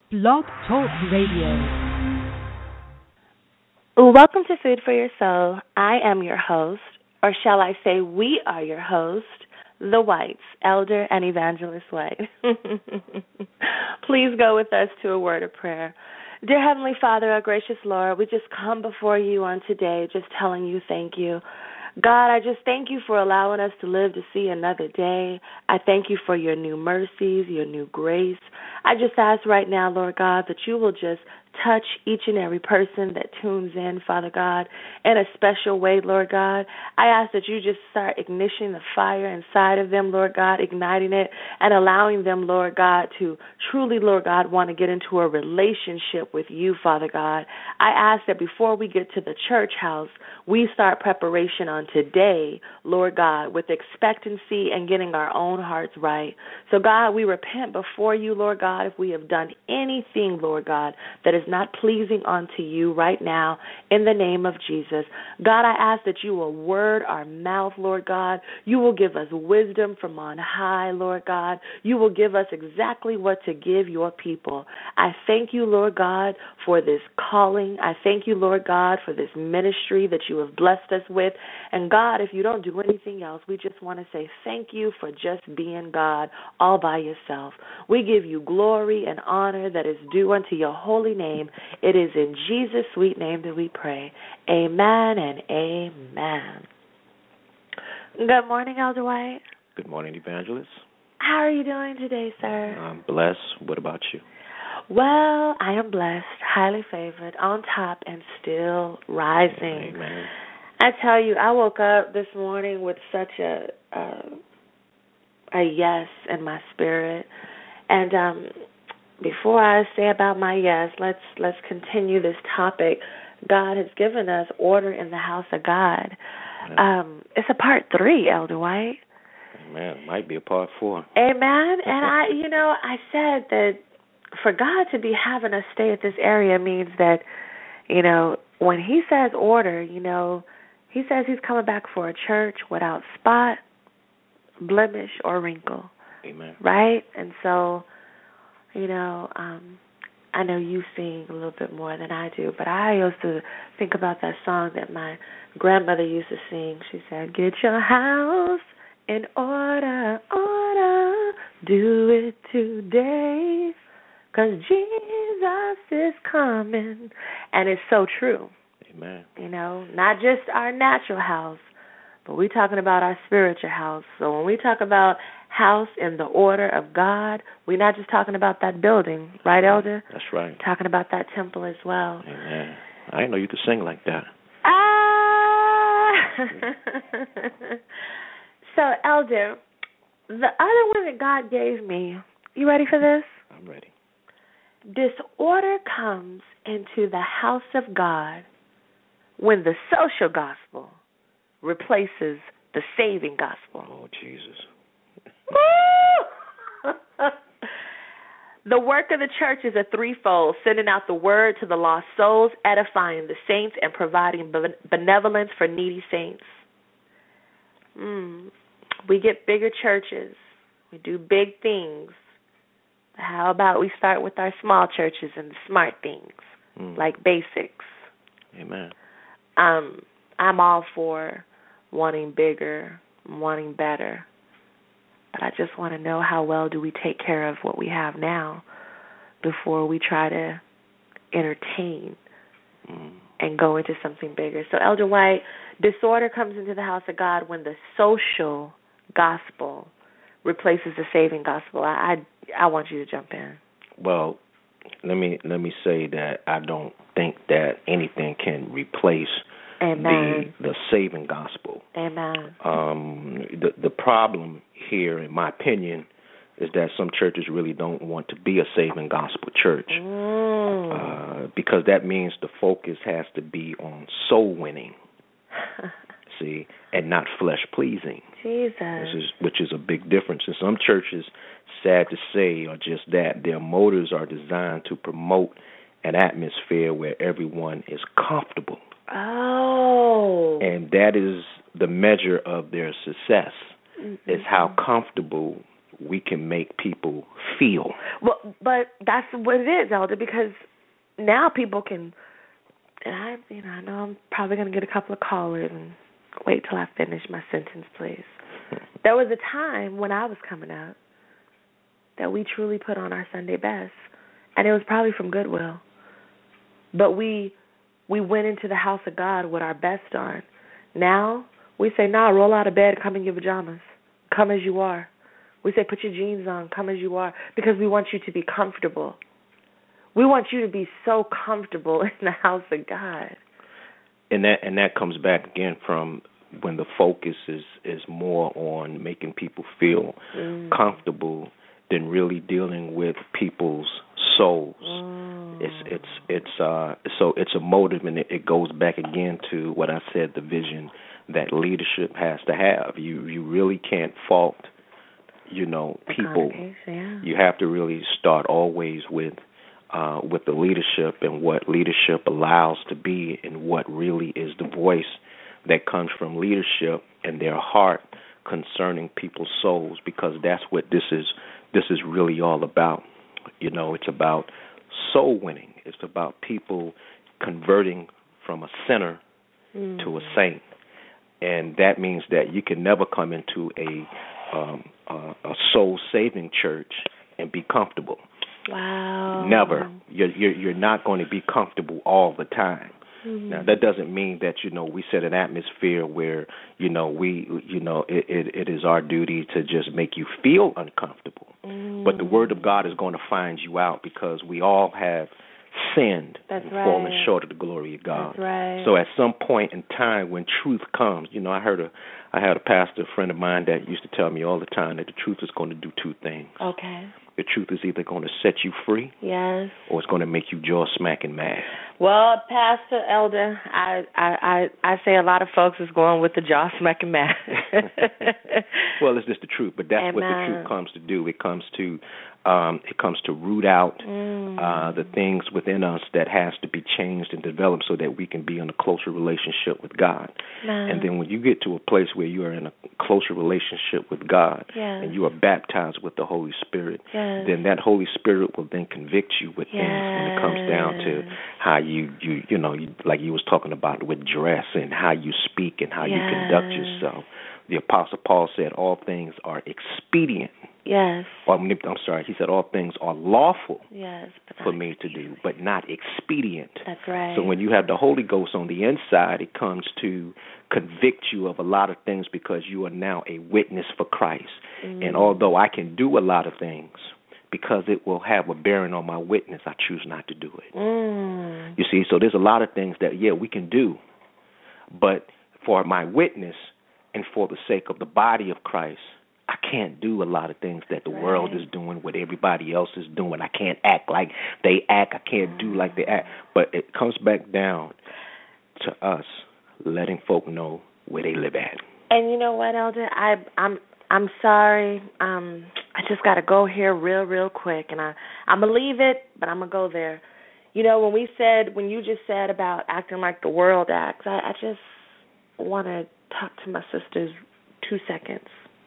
Blog Talk Radio. Welcome to Food for Your Soul. I am your host, or shall I say we are your host, the Whites, Elder and Evangelist White. Please go with us to a word of prayer. Dear Heavenly Father, our gracious Lord, we just come before you on today just telling you thank you. God, I just thank you for allowing us to live to see another day. I thank you for your new mercies, your new grace. I just ask right now, Lord God, that you will just touch each and every person that tunes in, Father God, in a special way, Lord God. I ask that you just start igniting the fire inside of them, Lord God, igniting it and allowing them, Lord God, to truly, Lord God, want to get into a relationship with you, Father God. I ask that before we get to the church house, we start preparation on today, Lord God, with expectancy and getting our own hearts right. So, God, we repent before you, Lord God, if we have done anything, Lord God, that is not pleasing unto you right now in the name of Jesus. God, I ask that you will word our mouth, Lord God. You will give us wisdom from on high, Lord God. You will give us exactly what to give your people. I thank you, Lord God, for this calling. I thank you, Lord God, for this ministry that you have blessed us with. And God, if you don't do anything else, we just want to say thank you for just being God all by yourself. We give you glory and honor that is due unto your holy name. It is in Jesus' sweet name that we pray. Amen and amen. Good morning, Elder White. Good morning, Evangelist. How are you doing today, sir? I'm blessed. What about you? Well, I am blessed, highly favored, on top, and still rising. Amen. I tell you, I woke up this morning with such a yes in my spirit. And before I say about my yes, let's continue this topic. God has given us order in the house of God. It's a part 3, Elder White. Amen. It might be a part 4. Amen. And I said that for God to be having us stay at this area means that, when he says order, he says he's coming back for a church without spot, blemish, or wrinkle. Amen. Right? And so, I know you sing a little bit more than I do, but I used to think about that song that my grandmother used to sing. She said, "Get your house in order, order, do it today, 'cause Jesus is coming." And it's so true. Amen. Not just our natural house, but we're talking about our spiritual house. So when we talk about house in the order of God, we're not just talking about that building, right, Elder? That's right. We're talking about that temple as well. Amen. I didn't know you could sing like that. So, Elder, the other one that God gave me, you ready for this? I'm ready. Disorder comes into the house of God when the social gospel replaces the saving gospel. Oh, Jesus. The work of the church is a threefold: sending out the word to the lost souls, edifying the saints, and providing benevolence for needy saints. We get bigger churches. We do big things. How about we start with our small churches and the smart things, like basics? Amen. I'm all for wanting bigger, wanting better. But I just want to know, how well do we take care of what we have now before we try to entertain and go into something bigger? So, Elder White, disorder comes into the house of God when the social gospel replaces the saving gospel. I want you to jump in. Well, let me say that I don't think that anything can replace the saving gospel. Amen. The problem here, in my opinion, is that some churches really don't want to be a saving gospel church, because that means the focus has to be on soul winning, see, and not flesh pleasing. Jesus. Which is a big difference. And some churches, sad to say, are just that. Their motives are designed to promote an atmosphere where everyone is comfortable. Oh. And that is the measure of their success, is how comfortable we can make people feel. Well, but that's what it is, Elder, because now people can, and I know I'm probably going to get a couple of callers, and wait till I finish my sentence, please. There was a time when I was coming up that we truly put on our Sunday best, and it was probably from Goodwill. But we went into the house of God with our best on. Now we say, nah, roll out of bed, come in your pajamas. Come as you are. We say, put your jeans on, come as you are, because we want you to be comfortable. We want you to be so comfortable in the house of God. And that comes back again from when the focus is more on making people feel comfortable than really dealing with people's souls. So it's a motive, and it goes back again to what I said, the vision that leadership has to have. You really can't fault, people. Yeah. You have to really start always with the leadership and what leadership allows to be, and what really is the voice that comes from leadership and their heart concerning people's souls, because that's what this is really all about. It's about soul winning. It's about people converting from a sinner to a saint, and that means that you can never come into a soul saving church and be comfortable. Wow. Never. You're not going to be comfortable all the time. Now that doesn't mean that we set an atmosphere where it is our duty to just make you feel uncomfortable. But the Word of God is going to find you out, because we all have sinned and fallen short of the glory of God. That's right. So at some point in time when truth comes, I had a pastor friend of mine that used to tell me all the time that the truth is going to do two things. Okay. The truth is either going to set you free, yes, or it's going to make you jaw smacking mad. Well, Pastor Elder, I say a lot of folks is going with the jaw smacking mad. Well, it's just the truth, but that's what the truth comes to do. It comes to root out the things within us that has to be changed and developed so that we can be in a closer relationship with God. And then when you get to a place where you are in a closer relationship with God, and you are baptized with the Holy Spirit, then that Holy Spirit will then convict you with things when it comes down to how you like you was talking about with dress and how you speak and how you conduct yourself. The Apostle Paul said all things are expedient. Yes. I'm sorry, he said all things are lawful for me to do, but not expedient. That's right. So when you have the Holy Ghost on the inside, it comes to convict you of a lot of things, because you are now a witness for Christ. And although I can do a lot of things, because it will have a bearing on my witness, I choose not to do it. You see, so there's a lot of things that, we can do, but for my witness and for the sake of the body of Christ, I can't do a lot of things that the world is doing, what everybody else is doing. I can't act like they act. I can't do like they act. But it comes back down to us letting folk know where they live at. And you know what, Elder? I'm sorry. I just got to go here real quick, and I'm gonna leave it, but I'm gonna go there. When you just said about acting like the world acts, I just want to talk to my sisters 2 seconds.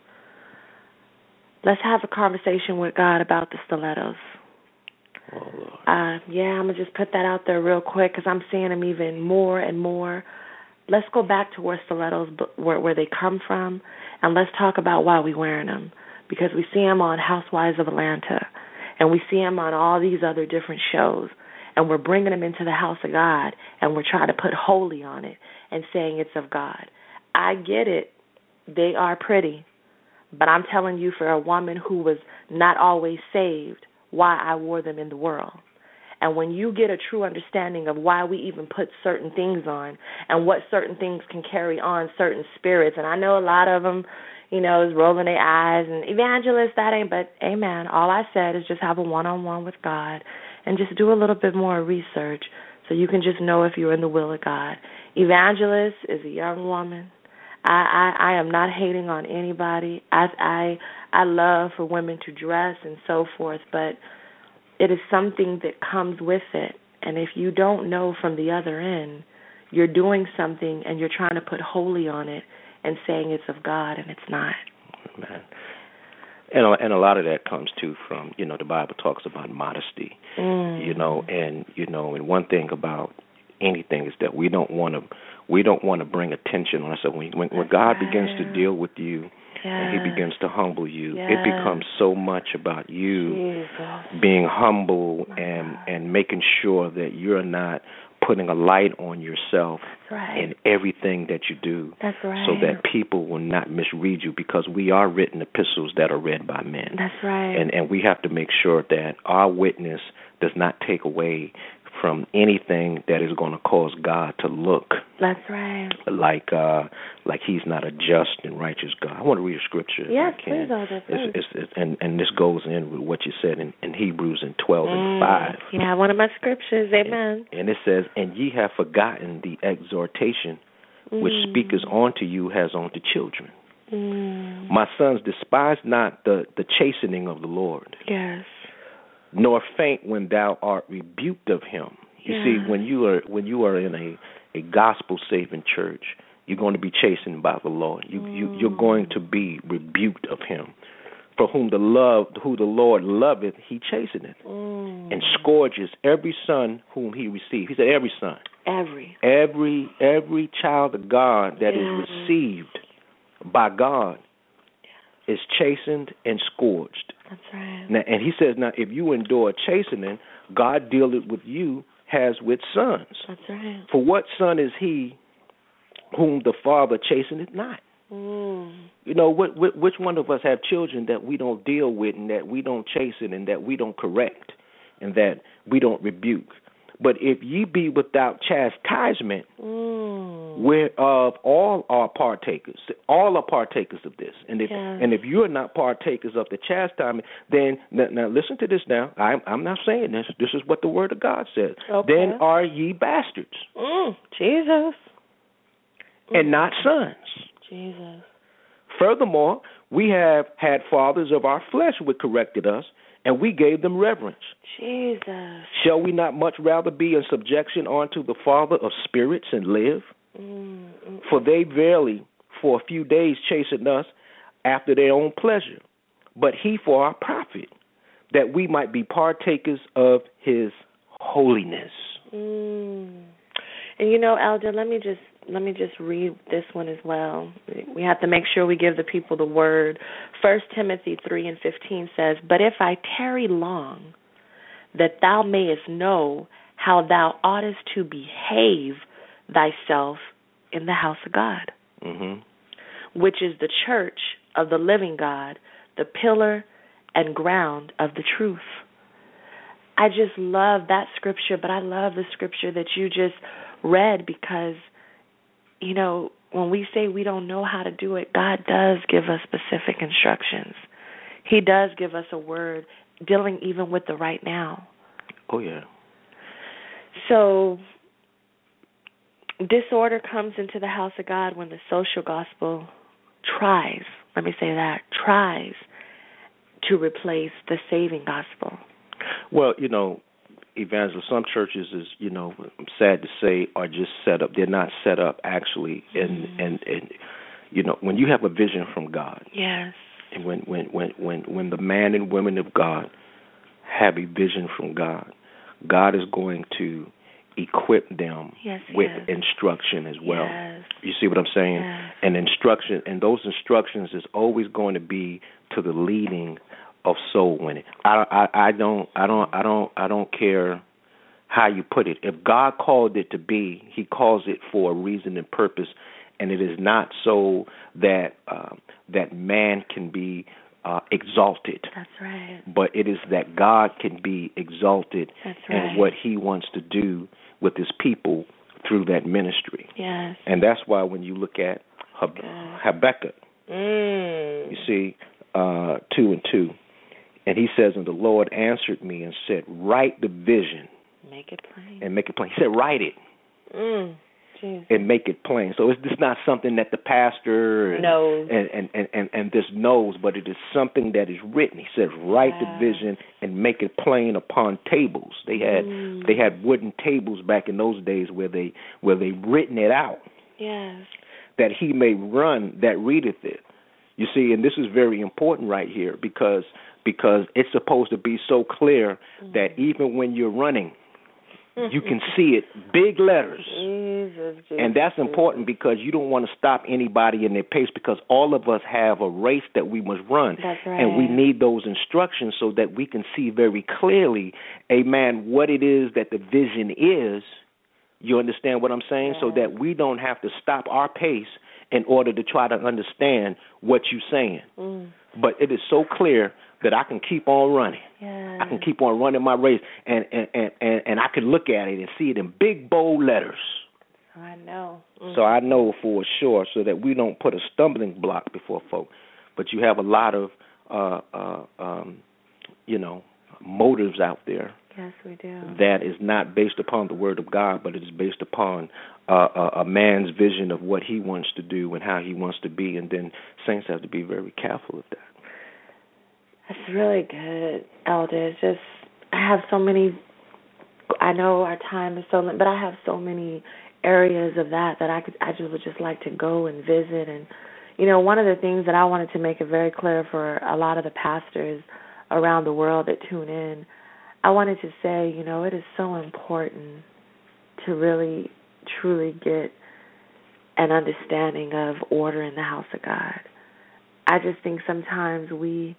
Let's have a conversation with God about the stilettos. Oh, Lord. I'm going to just put that out there real quick, because I'm seeing them even more and more. Let's go back to where stilettos, where they come from, and let's talk about why we're wearing them. Because we see them on Housewives of Atlanta, and we see them on all these other different shows, and we're bringing them into the house of God, and we're trying to put holy on it and saying it's of God. I get it. They are pretty. But I'm telling you, for a woman who was not always saved, why I wore them in the world. And when you get a true understanding of why we even put certain things on and what certain things can carry on certain spirits, and I know a lot of them, is rolling their eyes, and evangelists, that ain't, but amen. All I said is just have a one-on-one with God and just do a little bit more research so you can just know if you're in the will of God. Evangelist is a young woman. I am not hating on anybody. I love for women to dress and so forth, but it is something that comes with it. And if you don't know from the other end, you're doing something and you're trying to put holy on it and saying it's of God, and it's not. Amen. And a lot of that comes too from, the Bible talks about modesty, and one thing about anything is that we don't want to bring attention on ourselves. When God begins to deal with you, and He begins to humble you, it becomes so much about you being humble and making sure that you're not putting a light on yourself in everything that you do, so that people will not misread you, because we are written epistles that are read by men. That's right. And we have to make sure that our witness does not take away from anything that is going to cause God to look like He's not a just and righteous God. I want to read a scripture. Yes, if I can. Please, Elder. And this goes in with what you said in Hebrews in 12 and 5. Yeah, one of my scriptures. Amen. And it says, "And ye have forgotten the exhortation which speakers unto you as unto children. My sons, despise not the chastening of the Lord. Yes. Nor faint when thou art rebuked of Him." You see, when you are in a gospel saving church, you're going to be chastened by the Lord. You're going to be rebuked of Him. For who the Lord loveth, He chasteneth, and scourges every son whom He received. He said every son. Every child of God that is received by God is chastened and scourged. That's right. Now, and He says, now, if you endure chastening, God dealeth with you as with sons. That's right. For what son is he whom the Father chasteneth not? Which one of us have children that we don't deal with, and that we don't chasten, and that we don't correct, and that we don't rebuke? But if ye be without chastisement, whereof all are partakers of this. And if you are not partakers of the chastisement, then now listen to this. Now I'm not saying this. This is what the Word of God says. Okay. Then are ye bastards, Jesus, and not sons. Jesus. Furthermore, we have had fathers of our flesh which corrected us, and we gave them reverence. Jesus. Shall we not much rather be in subjection unto the Father of spirits and live? For they verily for a few days chastened us after their own pleasure, but He for our profit, that we might be partakers of His holiness. And Elder, let me just read this one as well. We have to make sure we give the people the word. 1 Timothy 3:15 says, "But if I tarry long, that thou mayest know how thou oughtest to behave thyself in the house of God, which is the church of the living God, the pillar and ground of the truth." I just love that scripture, but I love the scripture that you just read, because when we say we don't know how to do it, God does give us specific instructions. He does give us a word dealing even with the right now. Oh, yeah. So disorder comes into the house of God when the social gospel tries to replace the saving gospel. Well, Evangelist, some churches is, I'm sad to say, are just set up. They're not set up actually, and when you have a vision from God, yes, and when the man and women of God have a vision from God, God is going to equip them with instruction as well. Yes. You see what I'm saying? Yes. And instruction, and those instructions is always going to be to the leading of soul winning. I don't care how you put it. If God called it to be, He calls it for a reason and purpose, and it is not so that that man can be exalted. That's right. But it is that God can be exalted. That's right. And what He wants to do with His people through that ministry. Yes. And that's why when you look at Habakkuk, you see 2:2. And he says, "And the Lord answered me and said, write the vision." Make it plain. And make it plain. He said, write it. Jesus. And make it plain. So it's just not something that the pastor knows and this knows, but it is something that is written. He says, write the vision and make it plain upon tables. They had wooden tables back in those days where they written it out. Yes. That he may run that readeth it. You see, and this is very important right here because it's supposed to be so clear that even when you're running, you can see it, big letters. Jesus, and that's important because you don't want to stop anybody in their pace because all of us have a race that we must run. That's right. And we need those instructions so that we can see very clearly, amen, what it is that the vision is. You understand what I'm saying? So that we don't have to stop our pace in order to try to understand what you're saying. But it is so clear that I can keep on running. Yeah. I can keep on running my race, and I can look at it and see it in big, bold letters. I know. So I know for sure, so that we don't put a stumbling block before folk. But you have a lot of, motives out there. Yes, we do. That is not based upon the Word of God, but it is based upon a man's vision of what he wants to do and how he wants to be. And then saints have to be very careful of that. That's really good, Elder. It's just, I have so many, I know our time is so limited, but I have so many areas of that I just would just like to go and visit. And, one of the things that I wanted to make it very clear for a lot of the pastors around the world that tune in, I wanted to say, it is so important to really, truly get an understanding of order in the house of God. I just think sometimes we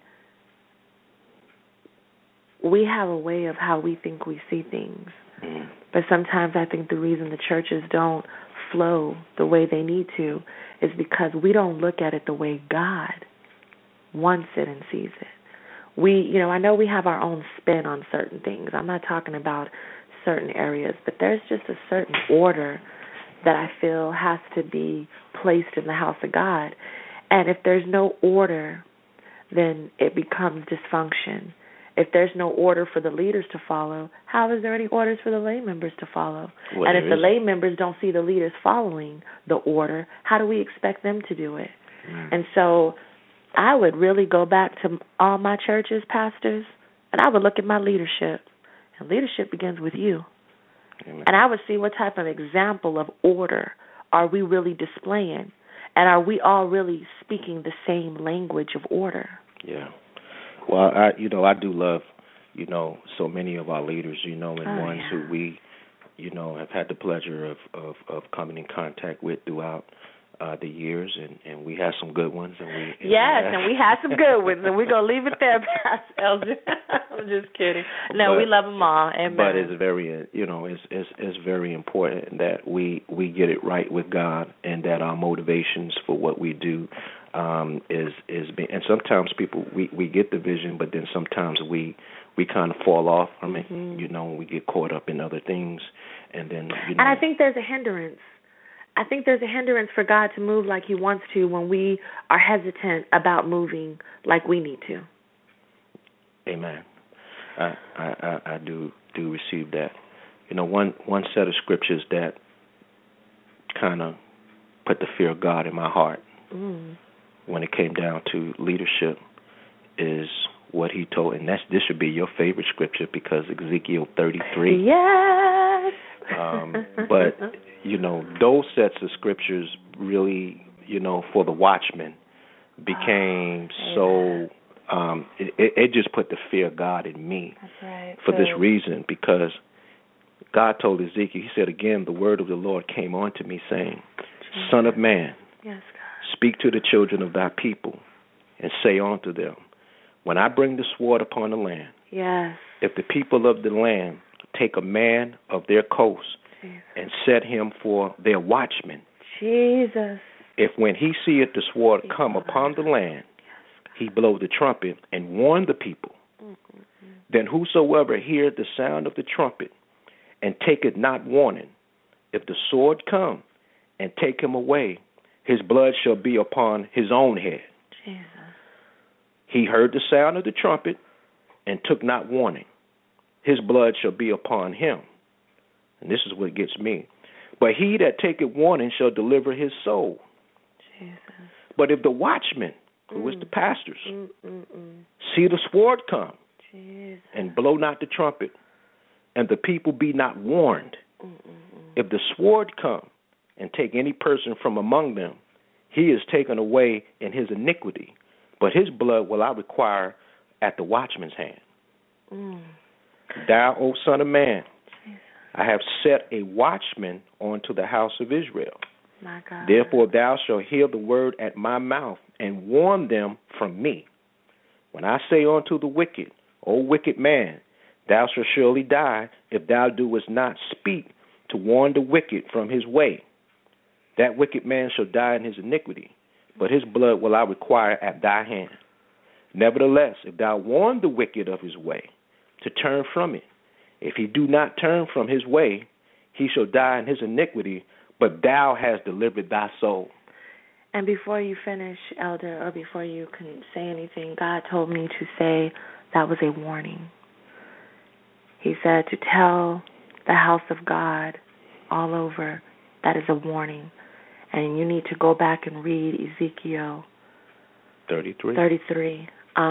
have a way of how we think we see things. But sometimes I think the reason the churches don't flow the way they need to is because we don't look at it the way God wants it and sees it. I know we have our own spin on certain things. I'm not talking about certain areas, but there's just a certain order that I feel has to be placed in the house of God. And if there's no order, then it becomes dysfunction. If there's no order for the leaders to follow, how is there any orders for the lay members to follow? Well, and if the lay members don't see the leaders following the order, how do we expect them to do it? And so I would really go back to all my churches, pastors, and I would look at my leadership. And leadership begins with you. Amen. And I would see what type of example of order are we really displaying, and are we all really speaking the same language of order? Yeah. Well, I do love, so many of our leaders, and ones who we, have had the pleasure of coming in contact with throughout the years, and we have some good ones. And we had some good ones, and we're going to leave it there, Pastor Elder. I'm just kidding. No, we love them all. Amen. But it's very, it's very important that we get it right with God, and that our motivations for what we do is being, and sometimes people, we get the vision, but then sometimes we kind of fall off from it, we get caught up in other things, and then, And I think there's a hindrance. I think there's a hindrance for God to move like He wants to when we are hesitant about moving like we need to. Amen. I do receive that. One set of scriptures that kind of put the fear of God in my heart when it came down to leadership is what He told, and this should be your favorite scripture because Ezekiel 33. Yes. But those sets of scriptures really, for the watchmen, became so. It just put the fear of God in me. That's right. For this reason, because God told Ezekiel, He said again, the word of the Lord came unto me, saying, Son of man, yes, God, speak to the children of thy people, and say unto them, when I bring the sword upon the land, yes, if the people of the land take a man of their coast and set him for their watchman, Jesus, if when he seeth the sword come upon the land, he blow the trumpet and warn the people, then whosoever heareth the sound of the trumpet and taketh not warning, if the sword come and take him away, his blood shall be upon his own head. Jesus. He heard the sound of the trumpet and took not warning. His blood shall be upon him. And this is what gets me. But he that taketh warning shall deliver his soul. Jesus. But if the watchman, who is the pastors, see the sword come and blow not the trumpet, and the people be not warned, if the sword come and take any person from among them, he is taken away in his iniquity, but his blood will I require at the watchman's hand. Mm. Thou, O son of man, I have set a watchman unto the house of Israel. My God. Therefore thou shalt hear the word at my mouth, and warn them from me. When I say unto the wicked, O wicked man, thou shalt surely die, if thou doest not speak to warn the wicked from his way. That wicked man shall die in his iniquity, but his blood will I require at thy hand. Nevertheless, if thou warn the wicked of his way, to turn from it, if he do not turn from his way, he shall die in his iniquity, but thou hast delivered thy soul. And before you finish, Elder, or before you can say anything, God told me to say that was a warning. He said to tell the house of God all over that is a warning. And you need to go back and read Ezekiel 33.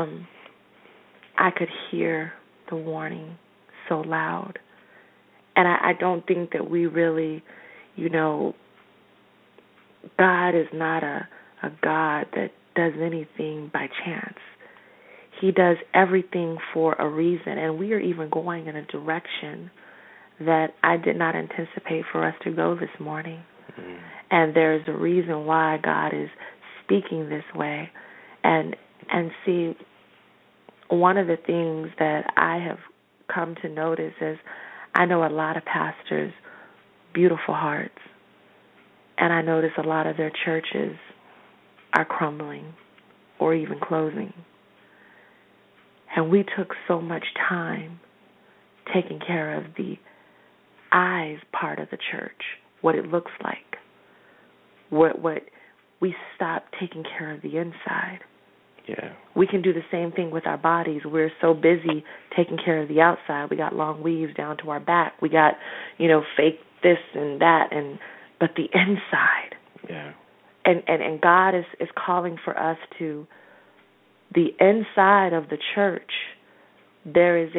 I could hear the warning so loud. And I don't think that we really, God is not a God that does anything by chance. He does everything for a reason, and we are even going in a direction that I did not anticipate for us to go this morning. Mm-hmm. And there's a reason why God is speaking this way. And see, one of the things that I have come to notice is I know a lot of pastors, beautiful hearts, and I notice a lot of their churches are crumbling or even closing. And we took so much time taking care of the eyes part of the church, what it looks like. What we stopped taking care of the inside. Yeah. We can do the same thing with our bodies. We're so busy taking care of the outside. We got long weaves down to our back. We got, fake this and that, but the inside. Yeah. And God is calling for us to the inside of the church. There is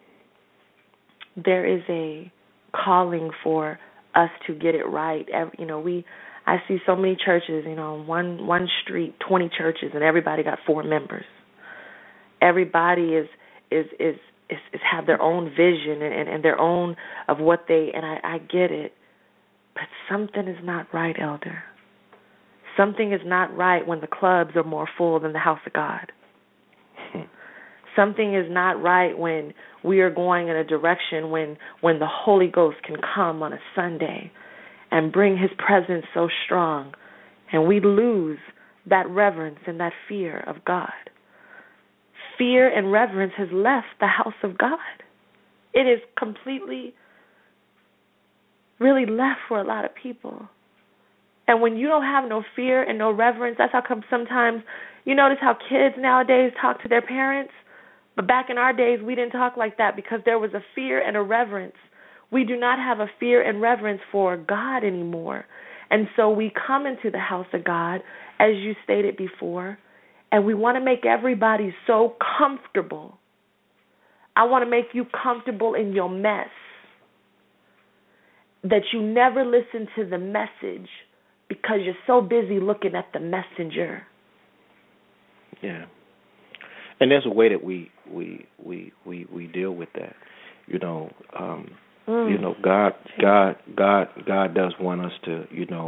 a calling for us to get it right. I see so many churches, one street, 20 churches, and everybody got 4 members. Everybody is have their own vision and their own of what they, and I get it, but something is not right, Elder. Something is not right when the clubs are more full than the house of God. Something is not right when we are going in a direction when the Holy Ghost can come on a Sunday and bring his presence so strong, and we lose that reverence and that fear of God. Fear and reverence has left the house of God. It is completely, really left for a lot of people. And when you don't have no fear and no reverence, that's how come sometimes, you notice how kids nowadays talk to their parents, but back in our days we didn't talk like that because there was a fear and a reverence. We do not have a fear and reverence for God anymore. And so we come into the house of God, as you stated before, and we want to make everybody so comfortable. I want to make you comfortable in your mess that you never listen to the message because you're so busy looking at the messenger. Yeah. And there's a way that we deal with that. God does want us to,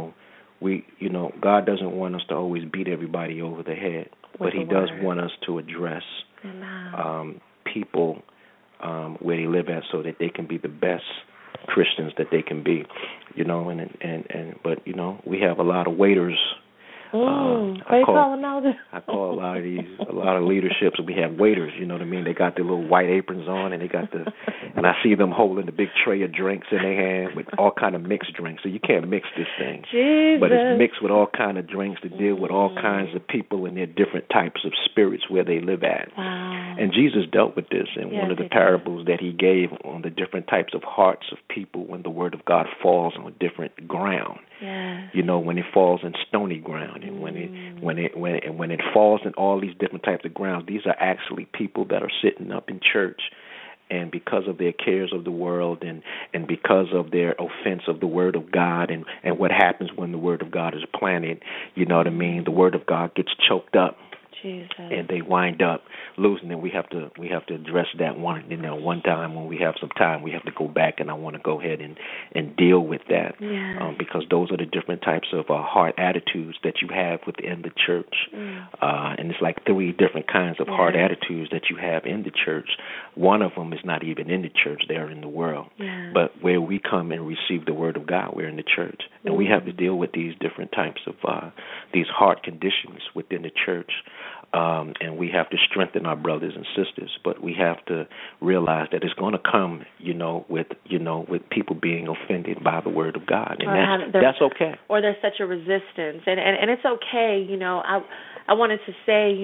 God doesn't want us to always beat everybody over the head, but he does want us to address people where they live at so that they can be the best Christians that they can be, but we have a lot of waiters. I call a lot of leaderships. We have waiters. You know what I mean? They got their little white aprons on, and and I see them holding the big tray of drinks in their hand with all kind of mixed drinks. So you can't mix this thing, Jesus. But it's mixed with all kind of drinks to deal with all kinds of people and their different types of spirits where they live at. Wow. And Jesus dealt with this in one of the parables that he gave on the different types of hearts of people when the word of God falls on different ground. Yes. When it falls in stony ground, and when it falls in all these different types of grounds, these are actually people that are sitting up in church, and because of their cares of the world and because of their offense of the word of God and what happens when the word of God is planted, the word of God gets choked up. Jesus. And they wind up losing, and we have to address that one time when we have some time. We have to go back, and I want to go ahead and deal with that, because those are the different types of heart attitudes that you have within the church, and it's like 3 different kinds of heart attitudes that you have in the church. One of them is not even in the church; they're in the world. But where we come and receive the word of God, we're in the church, and we have to deal with these different types of these heart conditions within the church. And we have to strengthen our brothers and sisters, but we have to realize that it's going to come, with people being offended by the word of God, and that's okay. Or there's such a resistance, and it's okay. I wanted to say,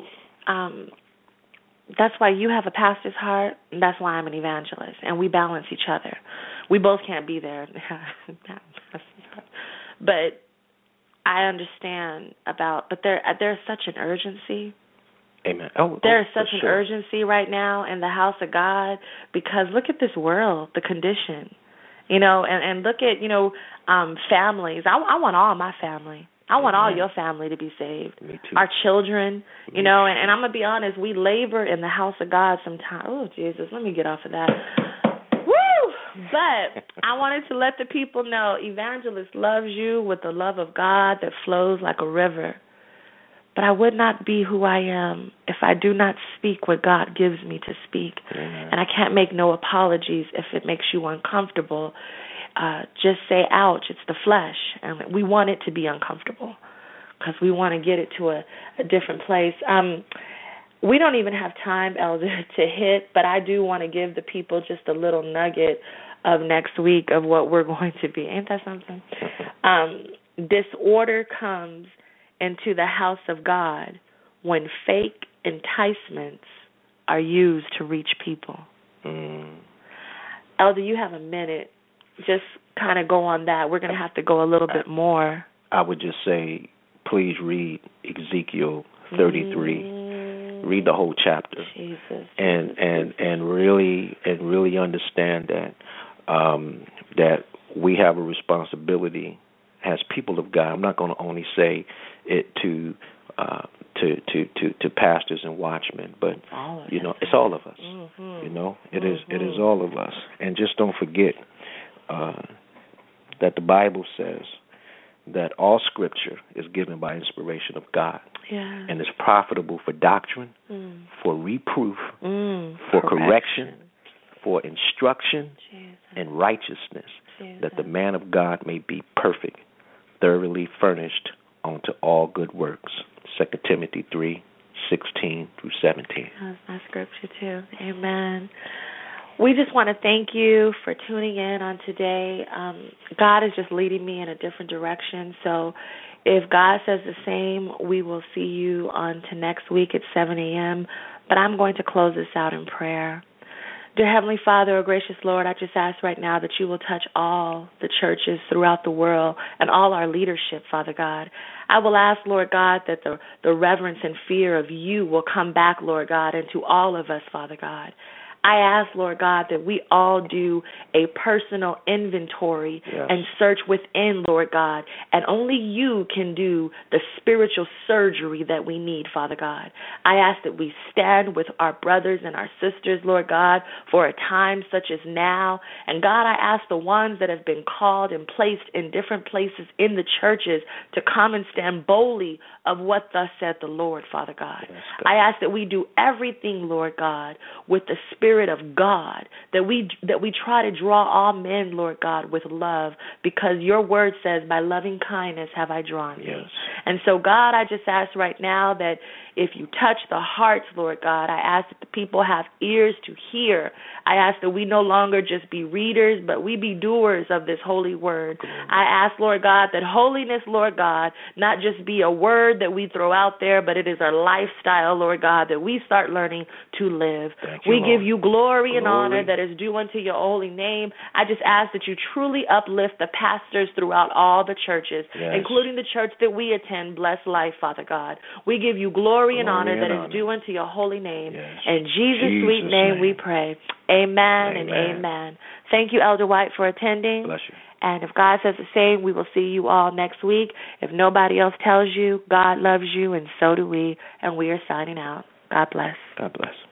that's why you have a pastor's heart, and that's why I'm an evangelist, and we balance each other. We both can't be there, but I understand but there's such an urgency. Amen. There's such an urgency right now in the house of God, because look at this world, the condition, and look at, families. I want all my family. I want all your family to be saved. Me too. Our children, and I'm going to be honest, we labor in the house of God sometimes. Oh, Jesus, let me get off of that. But I wanted to let the people know Evangelist loves you with the love of God that flows like a river. But I would not be who I am if I do not speak what God gives me to speak. And I can't make no apologies if it makes you uncomfortable. Just say, ouch, it's the flesh. And we want it to be uncomfortable because we want to get it to a different place. We don't even have time, Elder, to hit, but I do want to give the people just a little nugget of next week of what we're going to be. Ain't that something? Disorder comes into the house of God when fake enticements are used to reach people. Elder, you have a minute. Just kind of go on that. We're going to have to go a little bit more. I would just say, please read Ezekiel 33. Read the whole chapter, Jesus. and really understand that we have a responsibility as people of God. I'm not going to only say it to pastors and watchmen, but it's all of us. It is all of us. And just don't forget that the Bible says that all Scripture is given by inspiration of God, and is profitable for doctrine, for reproof, for correction, for instruction, and righteousness, that the man of God may be perfect, thoroughly furnished unto all good works. 2 Timothy 3:16 through 17. That's my scripture too. Amen. We just want to thank you for tuning in on today. God is just leading me in a different direction. So if God says the same, we will see you on to next week at 7 a.m. But I'm going to close this out in prayer. Dear Heavenly Father, oh gracious Lord, I just ask right now that you will touch all the churches throughout the world and all our leadership, Father God. I will ask, Lord God, that the reverence and fear of you will come back, Lord God, into all of us, Father God. I ask, Lord God, that we all do a personal inventory and search within, Lord God, and only you can do the spiritual surgery that we need, Father God. I ask that we stand with our brothers and our sisters, Lord God, for a time such as now. And God, I ask the ones that have been called and placed in different places in the churches to come and stand boldly of what thus said the Lord, Father God. Yes, God. I ask that we do everything, Lord God, with the Spirit of God, that we try to draw all men, Lord God, with love, because your word says, by loving kindness have I drawn thee. Yes. And so, God, I just ask right now that if you touch the hearts, Lord God, I ask that the people have ears to hear. I ask that we no longer just be readers, but we be doers of this holy word. I ask, Lord God, that holiness, Lord God, not just be a word that we throw out there, but it is our lifestyle, Lord God, that we start learning to live. We give you glory and honor that is due unto your holy name. I just ask that you truly uplift the pastors throughout all the churches, including the church that we attend, Bless Life, Father God. We give you glory glory and honor that is due unto your holy name. Yes. In Jesus' sweet name we pray. Amen and amen. Thank you, Elder White, for attending. Bless you. And if God says the same, we will see you all next week. If nobody else tells you, God loves you, and so do we. And we are signing out. God bless. God bless.